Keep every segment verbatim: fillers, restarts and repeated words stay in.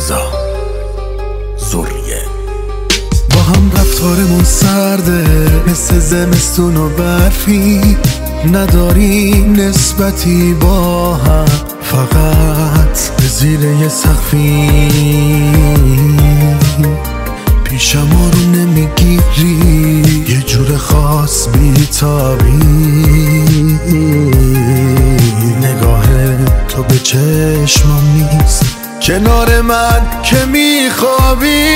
رضا زوریه. با هم رفتارمون سرده مثل زمستون و برفی، نداریم نسبتی با هم، فقط به زیر یه سقفی. پیشم رو نمیگیری، یه جور خاص بیتابی، نگاه تو به چشمم نیست، کنار من که میخوابی.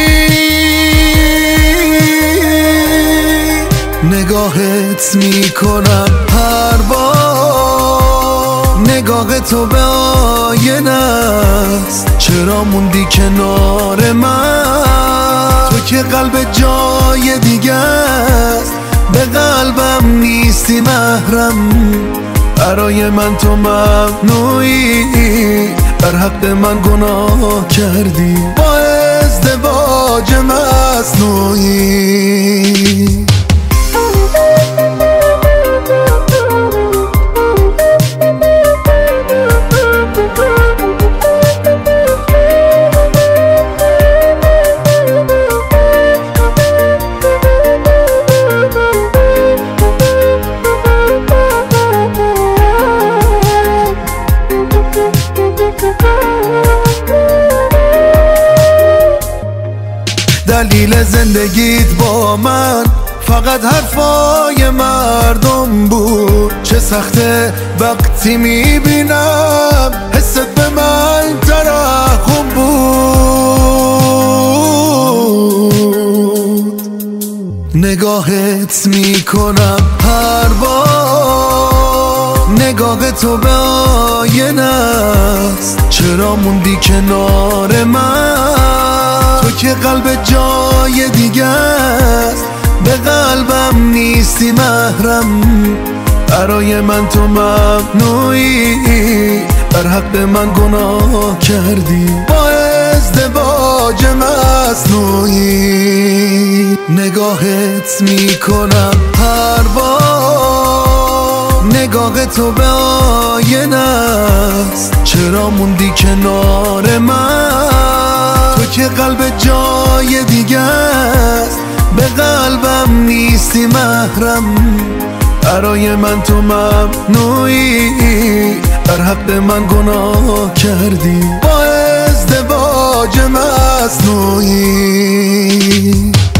نگاهت میکنم هر بار، نگاه تو به آینه است، چرا موندی کنار من؟ تو که قلب جای دیگه است، به قلبم نیستی محرم، برای من تو ممنوعی، در حق من گناه کردی با ازدواج مصنوعی. دلیل زندگیت با من فقط حرفای مردم بود، چه سخته وقتی میبینم حست به من ترحم بود. نگاهت میکنم هر بار، نگاه تو به آینه است، چرا موندی کنار من؟ تو که قلب جای دیگه است، به قلبم نیستی محرم، برای من تو ممنوعی، در حق من گناه کردی با ازدواج مصنوعی. نگاهت میکنم هر بار، نگاه تو به آینه است، چرا موندی کنار من؟ تو که قلب جای دیگه است، به قلبم نیستی محرم، برای من تو ممنوعی، در حق من گناه کردی با ازدواج مصنوعی.